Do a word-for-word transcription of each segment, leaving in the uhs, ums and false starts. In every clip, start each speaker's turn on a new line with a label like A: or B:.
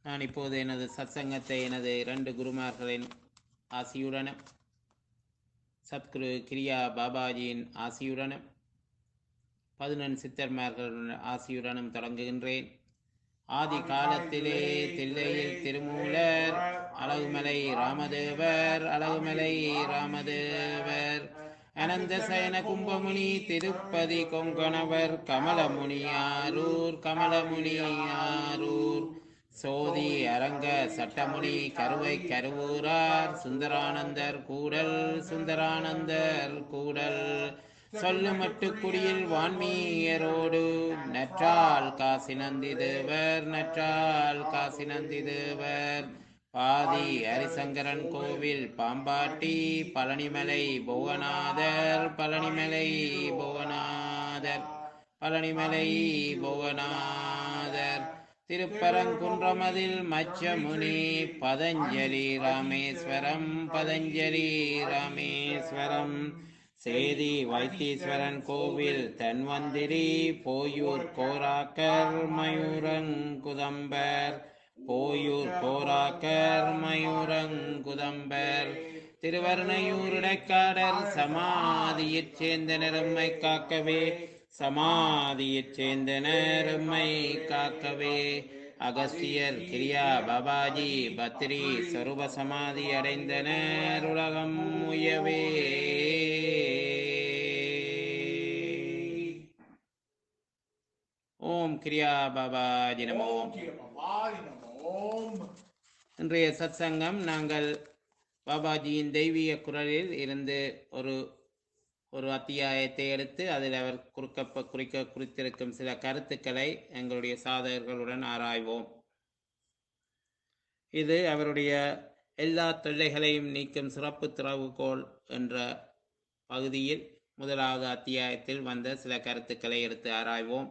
A: நான் இப்போது எனது சத்சங்கத்தை எனது இரண்டு குருமார்களின் ஆசியுடனும் சத்குரு கிரியா பாபாஜியின் ஆசியுடனும் பதினெண் சித்தர்மார்களுடன் ஆசியுடனும் தொடங்குகின்றேன். ஆதி காலத்திலே தில்லையில் திருமூலர் அழகுமலை ராமதேவர் அழகுமலை ராமதேவர் அனந்த சயன கும்பமுனி திருப்பதி கொங்கணவர் கமலமுனி ஆரூர் கமலமுனி ஆரூர் சோதி அரங்க சட்டமுனி கருவை கருவூரார் சுந்தரானந்தர் கூடல் சுந்தரானந்தர் கூடல் சொல்லுமட்டு குடியில் வான்மீயரோடு நற்றால் காசி நந்தி தேவர் நற்றால் காசி நந்தி தேவர் பாதி ஹரிசங்கரன் கோவில் பாம்பாட்டி பழனிமலை புவனாதர் பழனிமலை புவனாதர் பழனிமலை புவனாதர் திருப்பரங்குன்றமதில் மச்சமுனி பதஞ்சலி ராமேஸ்வரம் பதஞ்சலி ராமேஸ்வரம் சேதி வைத்தீஸ்வரன் கோவில் தன்வந்திரி போயூர் கோராக்கர் மயூரங்குதம்பர் போயூர் கோராக்கர் மயூரங்குதம்பர் திருவர்ணையூருடைக்காடர் சமாதியைச் சேர்ந்த நெரும்மை காக்கவே சமாதியைச் சேர்ந்த நெரும்மை காக்கவே அகஸ்தியர் கிரியா பாபாஜி பத்ரி சொரூப சமாதி அடைந்தனர் உலகம் உயவே. ஓம் கிரியா பாபாஜி நமோ. இன்றைய சத்சங்கம் நாங்கள் பாபாஜியின் தெய்வீக குரலில் இருந்து ஒரு ஒரு அத்தியாயத்தை எடுத்து அதில் அவர் குறுக்க குறிக்க குறித்திருக்கும் சில கருத்துக்களை எங்களுடைய சாதகர்களுடன் ஆராய்வோம். இது அவருடைய எல்லா தொல்லைகளையும் நீக்கும் சிறப்பு திறவுகோல் என்ற பகுதியில் முதலாவது அத்தியாயத்தில் வந்த சில கருத்துக்களை எடுத்து ஆராய்வோம்.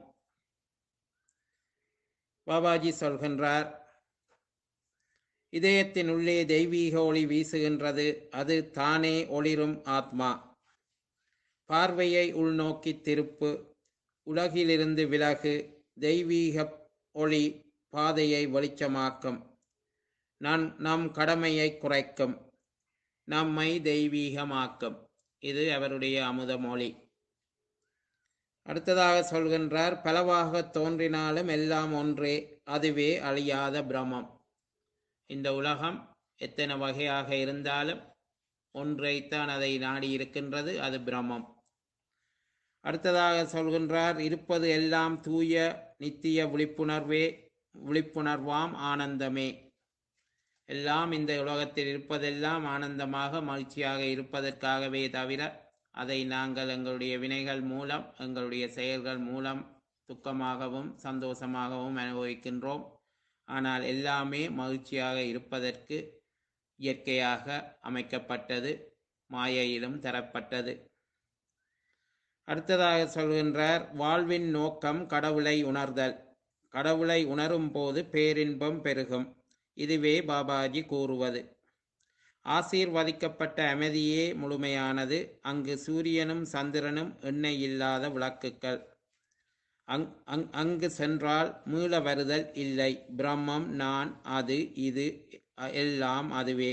A: பாபாஜி சொல்கின்றார், இதயத்தின் உள்ளே தெய்வீக ஒளி வீசுகின்றது, அது தானே ஒளிரும் ஆத்மா. பார்வையை உள்நோக்கி திருப்பு, உலகிலிருந்து விலகு, தெய்வீக ஒளி பாதையை வெளிச்சமாக்கும், நான் நம் கடமையை குறைக்கும், நம்மை தெய்வீகமாக்கும். இது அவருடைய அமுத மொழி. அடுத்ததாக சொல்கின்றார், பலவாக தோன்றினாலும் எல்லாம் ஒன்றே, அதுவே அழியாத பிரமம். இந்த உலகம் எத்தனை வகையாக இருந்தாலும் ஒன்றைத்தான் அதை நாடி இருக்கின்றது, அது பிரமம். அடுத்ததாக சொல்கின்றார், இருப்பது எல்லாம் தூய நித்திய விழிப்புணர்வே, விழிப்புணர்வாம் ஆனந்தமே. எல்லாம் இந்த உலகத்தில் இருப்பதெல்லாம் ஆனந்தமாக மகிழ்ச்சியாக இருப்பதற்காகவே தவிர அதை நாங்கள் எங்களுடைய வினைகள் மூலம் எங்களுடைய செயல்கள் மூலம் துக்கமாகவும் சந்தோஷமாகவும் அனுபவிக்கின்றோம். ஆனால் எல்லாமே மகிழ்ச்சியாக இருப்பதற்கு இயற்கையாக அமைக்கப்பட்டது, மாயையிலும் தரப்பட்டது. அடுத்ததாக சொல்கின்றார், வாழ்வின் நோக்கம் கடவுளை உணர்தல். கடவுளை உணரும் போது பேரின்பம் பெருகும். இதுவே பாபாஜி கூறுவது. ஆசீர்வதிக்கப்பட்ட அமைதியே முழுமையானது. அங்கு சூரியனும் சந்திரனும் எண்ணெய் இல்லாத விளக்குகள். அங் அங் அங்கு சென்றால் மீள வருதல் இல்லை. பிரம்மம், நான், அது, இது எல்லாம் அதுவே.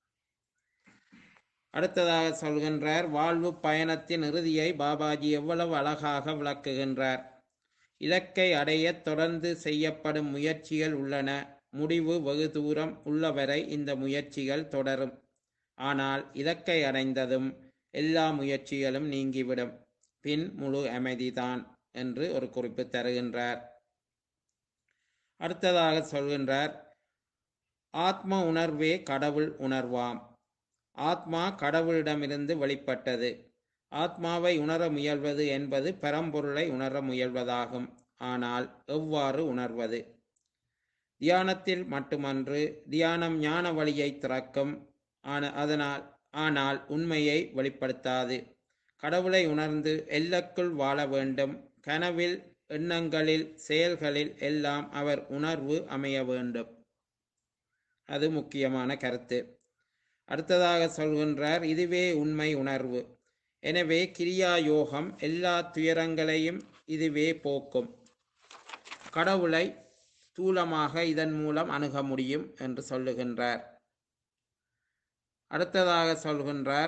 A: அடுத்ததாக சொல்கின்றார், வாழ்வு பயணத்தின் இறுதியை பாபாஜி எவ்வளவு அழகாக விளக்குகின்றார். இலக்கை அடைய தொடர்ந்து செய்யப்படும் முயற்சிகள் உள்ளன. முடிவு வெகு தூரம் உள்ளவரை இந்த முயற்சிகள் தொடரும். ஆனால் இலக்கை அடைந்ததும் எல்லா முயற்சிகளும் நீங்கிவிடும். பின் முழு அமைதிதான் என்று ஒரு குறிப்பு தருகின்றார். அடுத்ததாக சொல்கின்றார், ஆத்ம உணர்வே கடவுள் உணர்வாம். ஆத்மா கடவுளிடமிருந்து வெளிப்பட்டது. ஆத்மாவை உணர முயல்வது என்பது பரம்பொருளை உணர முயல்வதாகும். ஆனால் எவ்வாறு உணர்வது? தியானத்தில் மட்டுமன்று. தியானம் ஞான வழியை திறக்கும், அதனால் ஆனால் உண்மையை வெளிப்படுத்தாது. கடவுளை உணர்ந்து எல்லைக்குள் வாழ வேண்டும். கனவில், எண்ணங்களில், செயல்களில் எல்லாம் அவர் உணர்வு அமைய வேண்டும். அது முக்கியமான கருத்து. அடுத்ததாக சொல்கின்றார், இதுவே உண்மை உணர்வு. எனவே கிரியா யோகம் எல்லா துயரங்களையும் இதுவே போக்கும். கடவுளை ஸ்தூலமாக இதன் மூலம் அணுக முடியும் என்று சொல்லுகின்றார். அடுத்ததாக சொல்கின்றார்,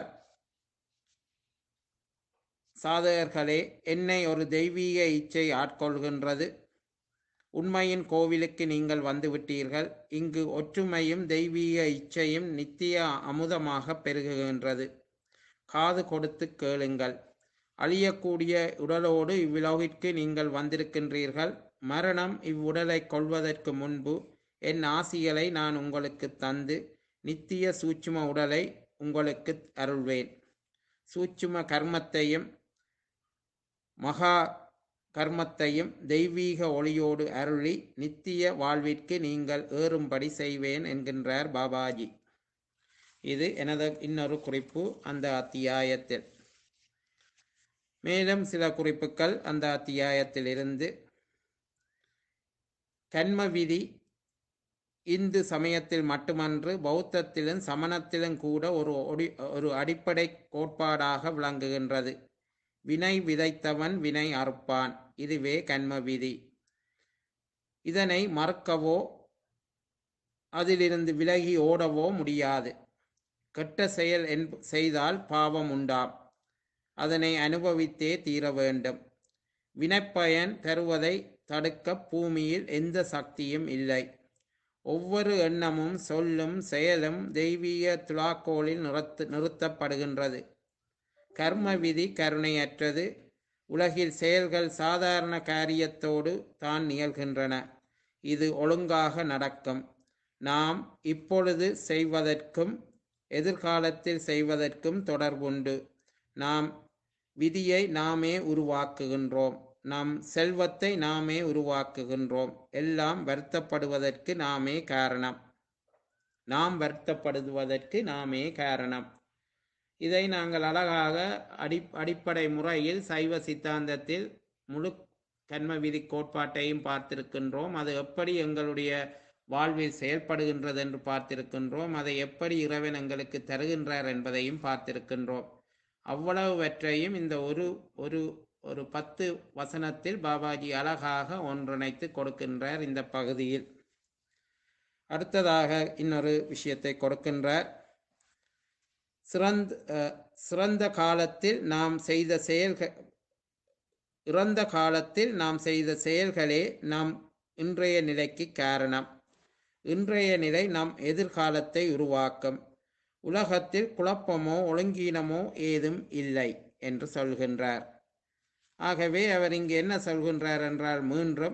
A: சாதகர்களே, என்னை ஒரு தெய்வீக இச்சை ஆட்கொள்கின்றது. உண்மையின் கோவிலுக்கு நீங்கள் வந்துவிட்டீர்கள். இங்கு ஒற்றுமையும் தெய்வீக இச்சையும் நித்திய அமுதமாக பெருகுகின்றது. காது கொடுத்து கேளுங்கள். அழியக்கூடிய உடலோடு இவ்வுலகிற்கு நீங்கள் வந்திருக்கின்றீர்கள். மரணம் இவ்வுடலை கொள்வதற்கு முன்பு என் ஆசிகளை நான் உங்களுக்கு தந்து நித்திய சூட்சும உடலை உங்களுக்கு அருள்வேன். சூட்சும கர்மத்தையும் மகா கர்மத்தையும் தெய்வீக ஒளியோடு அருளி நித்திய வாழ்விற்கு நீங்கள் ஏறும்படி செய்வேன் என்கின்றார் பாபாஜி. இது எனது இன்னொரு குறிப்பு அந்த அத்தியாயத்தில். மேலும் சில குறிப்புகள் அந்த அத்தியாயத்தில் இருந்து. கர்ம விதி இந்து சமயத்தில் மட்டுமன்று, பௌத்தத்திலும் சமணத்திலும் கூட ஒரு ஒரு அடிப்படை கோட்பாடாக விளங்குகின்றது. வினை விதைத்தவன் வினை அறுப்பான். இதுவே கர்ம விதி. இதனை மறுக்கவோ அதிலிருந்து விலகி ஓடவோ முடியாது. கெட்ட செயல் செய்தால் பாவம் உண்டாம். அதனை அனுபவித்தே தீர வேண்டும். வினைப்பயன் தருவதை தடுக்க பூமியில் எந்த சக்தியும் இல்லை. ஒவ்வொரு எண்ணமும் சொல்லும் செயலும் தெய்வீக துலாக்கோலில் நிறுத்து நிறுத்தப்படுகின்றது. கர்ம விதி கருணையற்றது. உலகில் செயல்கள் சாதாரண காரியத்தோடு தான் நிகழ்கின்றன. இது ஒழுங்காக நடக்கும். நாம் இப்பொழுது செய்வதற்கும் எதிர்காலத்தில் செய்வதற்கும் தொடர்புண்டு. நாம் விதியை நாமே உருவாக்குகின்றோம். நம் செல்வத்தை நாமே உருவாக்குகின்றோம். எல்லாம் வருத்தப்படுவதற்கு நாமே காரணம். நாம் வருத்தப்படுவதற்கு நாமே காரணம். இதை நாங்கள் அழகாக அடி அடிப்படை முறையில் சைவ சித்தாந்தத்தில் முழு கர்ம விதி கோட்பாட்டையும் பார்த்திருக்கின்றோம். அது எப்படி எங்களுடைய வாழ்வில் செயல்படுகின்றது என்று பார்த்திருக்கின்றோம். அதை எப்படி இறைவன் எங்களுக்கு தருகின்றார் என்பதையும் பார்த்திருக்கின்றோம். அவ்வளவுவற்றையும் இந்த ஒரு ஒரு ஒரு பத்து வசனத்தில் பாபாஜி அழகாக ஒன்றிணைத்து கொடுக்கின்றார் இந்த பகுதியில். அடுத்ததாக இன்னொரு விஷயத்தை கொடுக்கின்றார். சிறந்த சிறந்த காலத்தில் நாம் செய்த செயல்கள் இறந்த காலத்தில் நாம் செய்த செயல்களே நாம் இன்றைய நிலைக்கு காரணம். இன்றைய நிலை நம் எதிர்காலத்தை உருவாக்கும். உலகத்தில் குழப்பமோ ஒழுங்கீனமோ ஏதும் இல்லை என்று சொல்கின்றார். ஆகவே அவர் இங்கு என்ன சொல்கின்றார் என்றால், மீண்டும்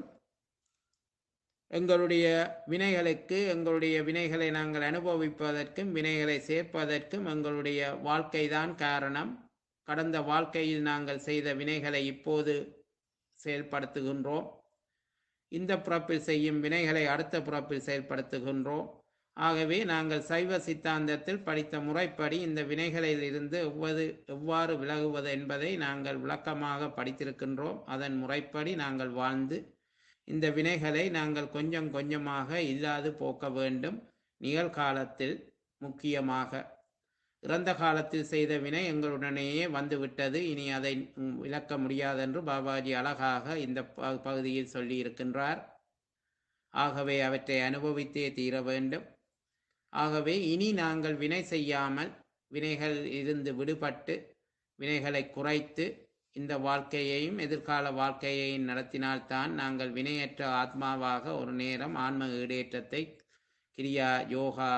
A: எங்களுடைய வினைகளுக்கு எங்களுடைய வினைகளை நாங்கள் அனுபவிப்பதற்கும் வினைகளை சேர்ப்பதற்கும் எங்களுடைய வாழ்க்கைதான் காரணம். கடந்த வாழ்க்கையில் நாங்கள் செய்த வினைகளை இப்போது செயல்படுத்துகின்றோம். இந்த பிறப்பில் செய்யும் வினைகளை அடுத்த பிறப்பில் செயல்படுத்துகின்றோம். ஆகவே நாங்கள் சைவ சித்தாந்தத்தில் படித்த முறைப்படி இந்த வினைகளில் இருந்து எவ்வது எவ்வாறு விலகுவது என்பதை நாங்கள் விளக்கமாக படித்திருக்கின்றோம். அதன் முறைப்படி நாங்கள் வாழ்ந்து இந்த வினைகளை நாங்கள் கொஞ்சம் கொஞ்சமாக இல்லாது போக்க வேண்டும். நிகழ்காலத்தில் முக்கியமாக இறந்த காலத்தில் செய்த வினை எங்களுடனேயே வந்துவிட்டது, இனி அதை விளக்க முடியாதென்று பாபாஜி அழகாக இந்த பகுதியில் சொல்லி இருக்கின்றார். ஆகவே அவற்றை அனுபவித்தே தீர வேண்டும். ஆகவே இனி நாங்கள் வினை செய்யாமல் வினைகள் இருந்து விடுபட்டு வினைகளை குறைத்து இந்த வாழ்க்கையையும் எதிர்கால வாழ்க்கையையும் நடத்தினால்தான் நாங்கள் வினையற்ற ஆத்மாவாக ஒரு நேரம் ஆன்ம ஈடேற்றத்தை கிரியா யோகா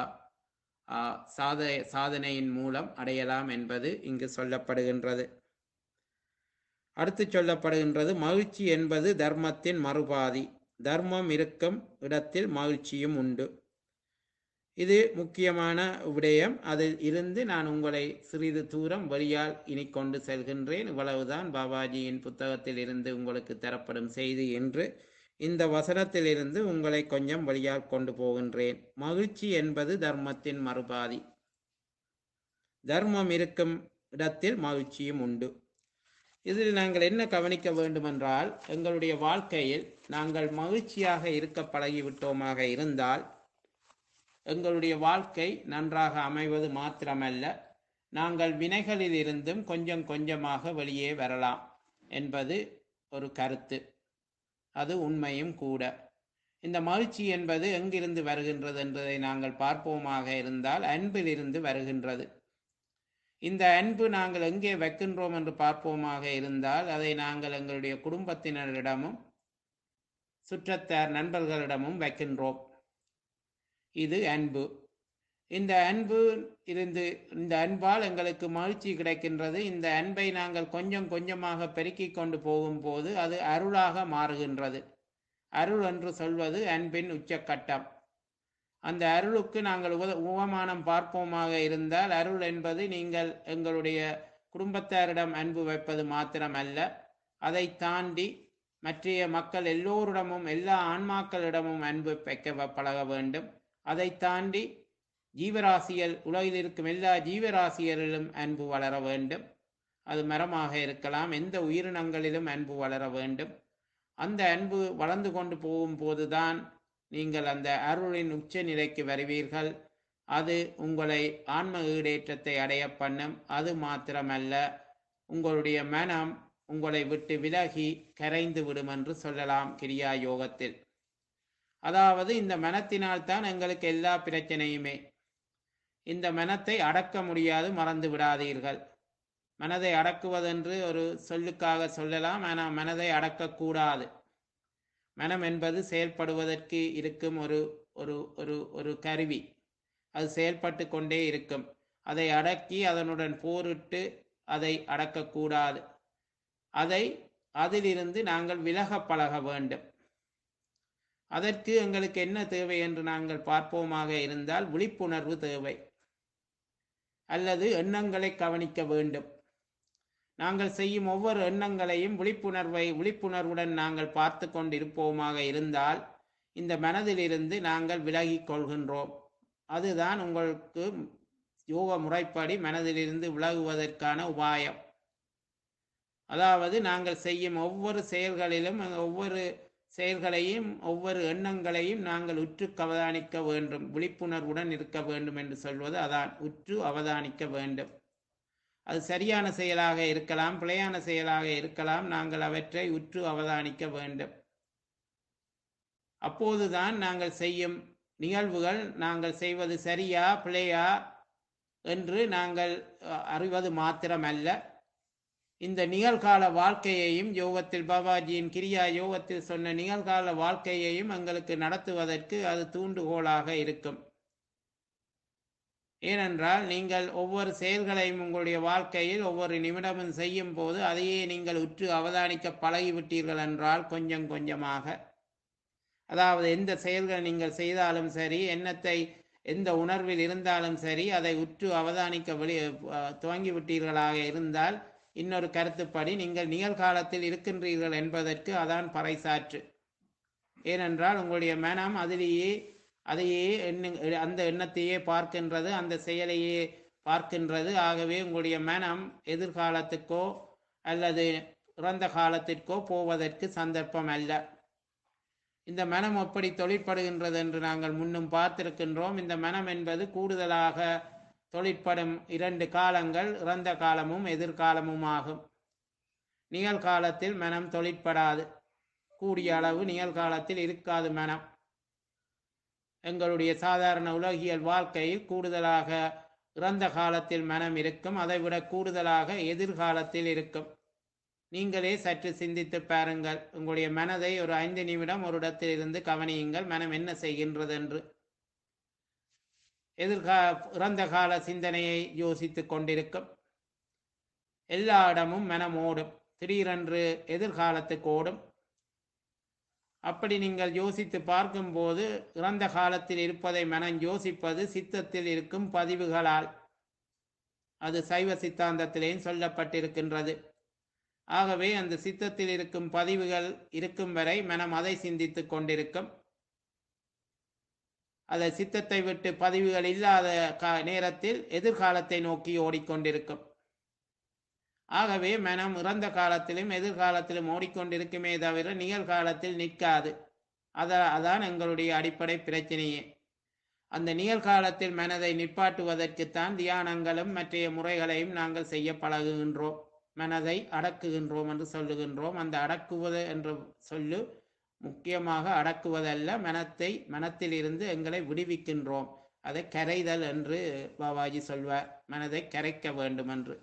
A: சாத சாதனையின் மூலம் அடையலாம் என்பது இங்கு சொல்லப்படுகின்றது. அடுத்து சொல்லப்படுகின்றது, மகிழ்ச்சி என்பது தர்மத்தின் மறுபாதி. தர்மம் இருக்கும் இடத்தில் மகிழ்ச்சியும் உண்டு. இது முக்கியமான விடயம். அதில் இருந்து நான் உங்களை சிறிது தூரம் வழியால் இனி கொண்டு செல்கின்றேன். இவ்வளவுதான் பாபாஜியின் புத்தகத்தில் இருந்து உங்களுக்கு தரப்படும் செய்தி என்று இந்த வசனத்திலிருந்து உங்களை கொஞ்சம் வழியால் கொண்டு போகின்றேன். மகிழ்ச்சி என்பது தர்மத்தின் மறுபாதி. தர்மம் இருக்கும் இடத்தில் மகிழ்ச்சியும் உண்டு. இதில் நாங்கள் என்ன கவனிக்க வேண்டுமென்றால், எங்களுடைய வாழ்க்கையில் நாங்கள் மகிழ்ச்சியாக இருக்க பழகிவிட்டோமாக இருந்தால் எங்களுடைய வாழ்க்கை நன்றாக அமைவது மாத்திரமல்ல, நாங்கள் வினைகளில் இருந்தும் கொஞ்சம் கொஞ்சமாக வெளியே வரலாம் என்பது ஒரு கருத்து. அது உண்மையும் கூட. இந்த மகிழ்ச்சி என்பது எங்கிருந்து வருகின்றது என்பதை நாங்கள் பார்ப்போமாக இருந்தால் அன்பிலிருந்து வருகின்றது. இந்த அன்பு நாங்கள் எங்கே வைக்கின்றோம் என்று பார்ப்போமாக இருந்தால் அதை நாங்கள் எங்களுடைய குடும்பத்தினரிடமும் சுற்றத்தார் நண்பர்களிடமும் வைக்கின்றோம். இது அன்பு. இந்த அன்பு இருந்து இந்த அன்பால் எங்களுக்கு மகிழ்ச்சி கிடைக்கின்றது. இந்த அன்பை நாங்கள் கொஞ்சம் கொஞ்சமாக பெருக்கிக் கொண்டு போகும்போது அது அருளாக மாறுகின்றது. அருள் என்று சொல்வது அன்பின் உச்சக்கட்டம். அந்த அருளுக்கு நாங்கள் உவ உவமானம் பார்ப்போமாக இருந்தால் அருள் என்பது நீங்கள் எங்களுடைய குடும்பத்தாரிடம் அன்பு வைப்பது மாத்திரமல்ல, அதை தாண்டி மற்றைய மக்கள் எல்லோரிடமும் எல்லா ஆன்மாக்களிடமும் அன்பு வைக்க பழக வேண்டும். அதை தாண்டி ஜீவராசியல் உலகில் இருக்கும் எல்லா ஜீவராசியரிலும் அன்பு வளர வேண்டும். அது மரமாக இருக்கலாம், எந்த உயிரினங்களிலும் அன்பு வளர வேண்டும். அந்த அன்பு வளர்ந்து கொண்டு போகும்போதுதான் நீங்கள் அந்த அருளின் உச்ச நிலைக்கு வருவீர்கள். அது உங்களை ஆன்ம ஈடேற்றத்தை அடைய பண்ணும். அது மாத்திரமல்ல, உங்களுடைய மனம் உங்களை விட்டு விலகி கரைந்து விடும் என்று சொல்லலாம் கிரியா யோகத்தில். அதாவது இந்த மனத்தினால் தான் எங்களுக்கு எல்லா பிரச்சனையுமே. இந்த மனத்தை அடக்க முடியாது, மறந்து விடாதீர்கள். மனதை அடக்குவதென்று ஒரு சொல்லுக்காக சொல்லலாம், ஆனால் மனதை அடக்கக்கூடாது. மனம் என்பது செயல்படுவதற்கு இருக்கும் ஒரு ஒரு ஒரு ஒரு கருவி. அது செயல்பட்டு கொண்டே இருக்கும். அதை அடக்கி அதனுடன் போரிட்டு அதை அடக்கக்கூடாது. அதை அதிலிருந்து நாங்கள் விலக பழக வேண்டும். அதற்கு எங்களுக்கு என்ன தேவை என்று நாங்கள் பார்ப்போமாக இருந்தால் விழிப்புணர்வு தேவை, அல்லது எண்ணங்களை கவனிக்க வேண்டும். நாங்கள் செய்யும் ஒவ்வொரு எண்ணங்களையும் விழிப்புணர்வை விழிப்புணர்வுடன் நாங்கள் பார்த்து கொண்டிருப்போமாக இருந்தால் இந்த மனதிலிருந்து நாங்கள் விலகி கொள்கின்றோம். அதுதான் உங்களுக்கு யோக முறைப்படி மனதிலிருந்து விலகுவதற்கான உபாயம். அதாவது நாங்கள் செய்யும் ஒவ்வொரு செயல்களிலும் ஒவ்வொரு செயல்களையும் ஒவ்வொரு எண்ணங்களையும் நாங்கள் உற்று அவதானிக்க வேண்டும். விழிப்புணர்வுடன் இருக்க வேண்டும் என்று சொல்வது அதான், உற்று அவதானிக்க வேண்டும். அது சரியான செயலாக இருக்கலாம், பிழையான செயலாக இருக்கலாம். நாங்கள் அவற்றை உற்று அவதானிக்க வேண்டும். அப்போதுதான் நாங்கள் செய்யும் நிகழ்வுகள் நாங்கள் செய்வது சரியா பிழையா என்று நாங்கள் அறிவது மாத்திரமல்ல, இந்த நிகழ்கால வாழ்க்கையையும் யோகத்தில் பாபாஜியின் கிரியா யோகத்தில் சொன்ன நிகழ்கால வாழ்க்கையையும் எங்களுக்கு நடத்துவதற்கு அது தூண்டுகோலாக இருக்கும். ஏனென்றால் நீங்கள் ஒவ்வொரு செயல்களையும் உங்களுடைய வாழ்க்கையில் ஒவ்வொரு நிமிடமும் செய்யும் போது அதையே நீங்கள் உற்று அவதானிக்க பழகிவிட்டீர்கள் என்றால் கொஞ்சம் கொஞ்சமாக, அதாவது எந்த செயல்கள் நீங்கள் செய்தாலும் சரி, எண்ணத்தை எந்த உணர்வில் இருந்தாலும் சரி, அதை உற்று அவதானிக்க வெளி துவங்கிவிட்டீர்களாக இருந்தால் இன்னொரு கருத்துப்படி நீங்கள் நிகழ்காலத்தில் இருக்கின்றீர்கள் என்பதற்கு அதான் பறைசாற்று. ஏனென்றால் உங்களுடைய மனம் அதிலேயே அதையே எண்ண அந்த எண்ணத்தையே பார்க்கின்றது, அந்த செயலையே பார்க்கின்றது. ஆகவே உங்களுடைய மனம் எதிர்காலத்துக்கோ அல்லது இறந்த காலத்திற்கோ போவதற்கு சந்தர்ப்பம் அல்ல. இந்த மனம் எப்படி தொழிற்படுகின்றது என்று நாங்கள் முன்னும் பார்த்திருக்கின்றோம். இந்த மனம் என்பது கூடுதலாக தொழிற்படும் இரண்டு காலங்கள் இறந்த காலமும் எதிர்காலமும் ஆகும். நிகழ்காலத்தில் மனம் தொழிற்படாது, கூடிய அளவு நிகழ்காலத்தில் இருக்காது மனம். எங்களுடைய சாதாரண உலகியல் வாழ்க்கையில் கூடுதலாக இறந்த காலத்தில் மனம் இருக்கும், அதைவிட கூடுதலாக எதிர்காலத்தில் இருக்கும். நீங்களே சற்று சிந்தித்து பாருங்கள். உங்களுடைய மனதை ஒரு ஐந்து நிமிடம் ஒரு இடத்தில் இருந்து கவனியுங்கள், மனம் என்ன செய்கின்றது என்று. எதிர்கா இறந்த கால சிந்தனையை யோசித்து கொண்டிருக்கும். எல்லா இடமும் மனம் ஓடும், திடீரென்று எதிர்காலத்துக்கு ஓடும். அப்படி நீங்கள் யோசித்து பார்க்கும்போது இறந்த காலத்தில் இருப்பதை மனம் யோசிப்பது சித்தத்தில் இருக்கும் பதிவுகளால். அது சைவ சித்தாந்தத்திலேயும் சொல்லப்பட்டிருக்கின்றது. ஆகவே அந்த சித்தத்தில் இருக்கும் பதிவுகள் இருக்கும் வரை மனம் அதை சிந்தித்து கொண்டிருக்கும். அதை சித்தத்தை விட்டு பதிவுகள் இல்லாத நேரத்தில் எதிர்காலத்தை நோக்கி ஓடிக்கொண்டிருக்கும். ஆகவே மனம் இறந்த காலத்திலும் எதிர்காலத்திலும் ஓடிக்கொண்டிருக்குமே தவிர நிகழ்காலத்தில் நிற்காது. அத அதான் எங்களுடைய அடிப்படை பிரச்சனையே. அந்த நிகழ்காலத்தில் மனதை நிப்பாட்டுவதற்குத்தான் தியானங்களும் மற்ற முறைகளையும் நாங்கள் செய்ய பழகுகின்றோம். மனதை அடக்குகின்றோம் என்று சொல்லுகின்றோம். அந்த அடக்குவது என்ற சொல்லு முக்கியமாக அடக்குவதல்ல, மனத்தை மனத்திலிருந்து எங்களை விடுவிக்கின்றோம். அதை கரைதல் என்று பாபாஜி சொல்வார், மனதை கரைக்க வேண்டும் என்று.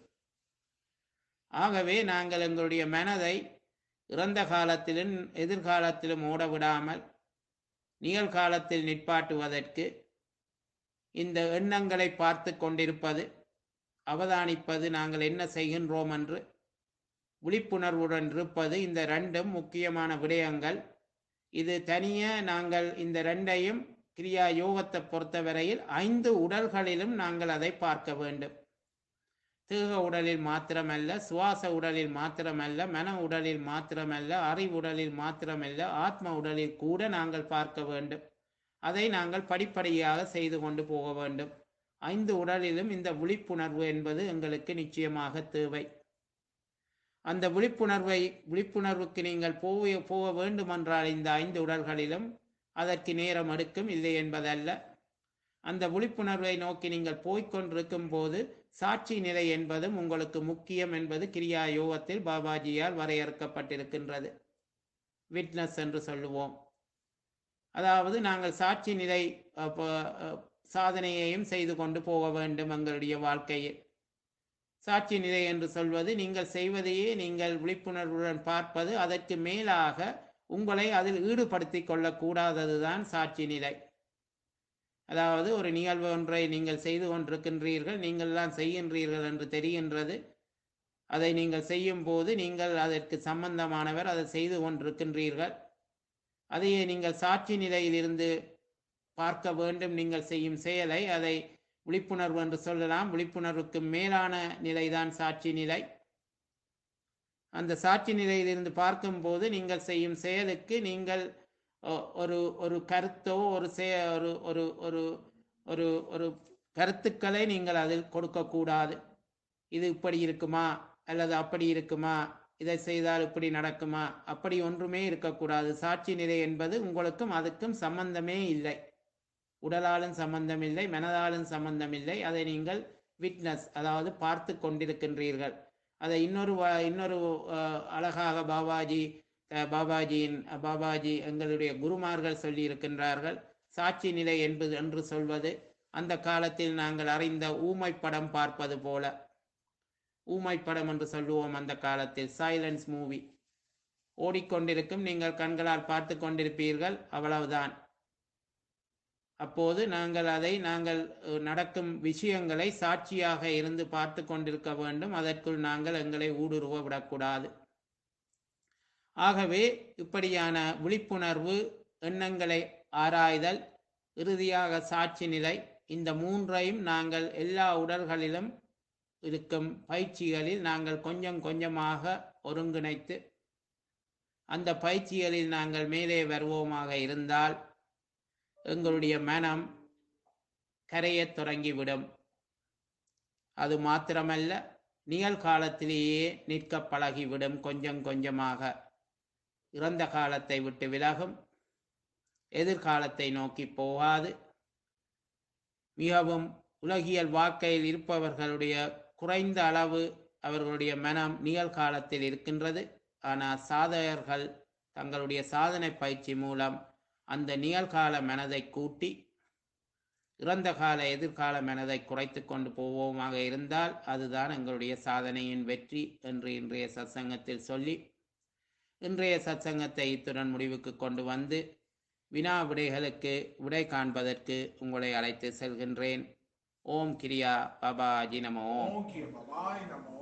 A: ஆகவே நாங்கள் எங்களுடைய மனதை இறந்த காலத்திலும் எதிர்காலத்திலும் ஓட விடாமல் நிகழ்காலத்தில் நிற்பாட்டுவதற்கு இந்த எண்ணங்களை பார்த்து கொண்டிருப்பது, அவதானிப்பது, நாங்கள் என்ன செய்கின்றோம் என்று விழிப்புணர்வுடன் இருப்பது, இந்த ரெண்டும் முக்கியமான விடயங்கள். இது தனியே நாங்கள் இந்த ரெண்டையும் கிரியா யோகத்தை பொறுத்தவரையில் ஐந்து உடல்களிலும் நாங்கள் அதை பார்க்க வேண்டும். தேக உடலில் மாத்திரமல்ல, சுவாச உடலில் மாத்திரமல்ல, மன உடலில் மாத்திரமல்ல, அறிவுடலில் மாத்திரமல்ல, ஆத்ம உடலில் கூட நாங்கள் பார்க்க வேண்டும். அதை நாங்கள் படிப்படியாக செய்து கொண்டு போக வேண்டும். ஐந்து உடலிலும் இந்த விழிப்புணர்வு என்பது எங்களுக்கு நிச்சயமாக தேவை. அந்த விழிப்புணர்வை விழிப்புணர்வுக்கு நீங்கள் போக போக வேண்டுமென்றால் இந்த ஐந்து உடல்களிலும் அதற்கு நேரம் எடுக்கும், இல்லை என்பதல்ல. அந்த விழிப்புணர்வை நோக்கி நீங்கள் போய்கொண்டிருக்கும் போது சாட்சி நிலை என்பதும் உங்களுக்கு முக்கியம் என்பது கிரியா யோகத்தில் பாபாஜியால் வரையறுக்கப்பட்டிருக்கின்றது. விட்னஸ் என்று சொல்லுவோம். அதாவது நாங்கள் சாட்சி நிலை சாதனையையும் செய்து கொண்டு போக வேண்டும் எங்களுடைய வாழ்க்கையில். சாட்சி நிலை என்று சொல்வது நீங்கள் செய்வதையே நீங்கள் விழிப்புணர்வுடன் பார்ப்பது, அதற்கு மேலாக உங்களை அதில் ஈடுபடுத்திக் கொள்ளக்கூடாததுதான் சாட்சி நிலை. அதாவது ஒரு நிகழ்வு ஒன்றை நீங்கள் செய்து கொண்டிருக்கின்றீர்கள், நீங்கள் தான் செய்கின்றீர்கள் என்று தெரிகின்றது. அதை நீங்கள் செய்யும் போது நீங்கள் அதற்கு சம்பந்தமானவர், அதை செய்து கொண்டிருக்கின்றீர்கள். அதையே நீங்கள் சாட்சி நிலையில் இருந்து பார்க்க வேண்டும். நீங்கள் செய்யும் செயலை அதை விழிப்புணர்வு என்று சொல்லலாம். விழிப்புணர்வுக்கு மேலான நிலைதான் சாட்சி நிலை. அந்த சாட்சி நிலையிலிருந்து பார்க்கும்போது நீங்கள் செய்யும் செயலுக்கு நீங்கள் ஒரு ஒரு கருத்தோ ஒரு செய ஒரு ஒரு ஒரு ஒரு ஒரு கருத்துக்களை நீங்கள் அதில் கொடுக்கக்கூடாது. இது இப்படி இருக்குமா அல்லது அப்படி இருக்குமா, இதை செய்தால் இப்படி நடக்குமா, அப்படி ஒன்றுமே இருக்கக்கூடாது. சாட்சி நிலை என்பது உங்களுக்கும் அதுக்கும் சம்பந்தமே இல்லை. உடலாலும் சம்பந்தம் இல்லை, மனதாலும் சம்பந்தம் இல்லை. அதை நீங்கள் விட்னஸ், அதாவது பார்த்து கொண்டிருக்கின்றீர்கள். அதை இன்னொரு இன்னொரு அழகாக பாபாஜி பாபாஜியின் பாபாஜி எங்களுடைய குருமார்கள் சொல்லி இருக்கின்றார்கள். சாட்சி நிலை என்பது என்று சொல்வது அந்த காலத்தில் நாங்கள் அறிந்த ஊமை படம் பார்ப்பது போல. ஊமை படம் என்று சொல்லுவோம் அந்த காலத்தில். சைலன்ஸ் மூவி ஓடிக்கொண்டிருக்கும், நீங்கள் கண்களால் பார்த்து கொண்டிருப்பீர்கள், அவ்வளவுதான். அப்போது நாங்கள் அதை நாங்கள் நடக்கும் விஷயங்களை சாட்சியாக இருந்து பார்த்து கொண்டிருக்க வேண்டும். அதற்குள் நாங்கள் எங்களை ஊடுருவ விடக்கூடாது. ஆகவே இப்படியான விழிப்புணர்வு, எண்ணங்களை ஆராய்தல், இறுதியாக சாட்சி நிலை, இந்த மூன்றையும் நாங்கள் எல்லா உடல்களிலும் இருக்கும் பயிற்சிகளில் நாங்கள் கொஞ்சம் கொஞ்சமாக ஒருங்கிணைத்து அந்த பயிற்சிகளில் நாங்கள் மேலே வருவோமாக இருந்தால் எங்களுடைய மனம் கரையத் தொடங்கிவிடும். அது மாத்திரமல்ல, நிகழ்காலத்திலேயே நிற்க பழகிவிடும். கொஞ்சம் கொஞ்சமாக இறந்த காலத்தை விட்டு விலகும், எதிர்காலத்தை நோக்கி போகாது. மிகவும் உலகியல் வாழ்க்கையில் இருப்பவர்களுடைய குறைந்த அளவு அவர்களுடைய மனம் நிகழ்காலத்தில் இருக்கின்றது. ஆனால் சாதகர்கள் தங்களுடைய சாதனை பயிற்சி மூலம் அந்த நிகழ்கால மனதை கூட்டி இறந்த கால எதிர்கால மனதை குறைத்து கொண்டு போவோமாக இருந்தால் அதுதான் எங்களுடைய சாதனையின் வெற்றி என்று இன்றைய சத்சங்கத்தில் சொல்லி, இன்றைய சத்சங்கத்தை இத்துடன் முடிவுக்கு கொண்டு வந்து வினா விடைகளுக்கு விடை காண்பதற்கு உங்களை அழைத்து செல்கின்றேன். ஓம் கிரியா பாபாஜி நமோ.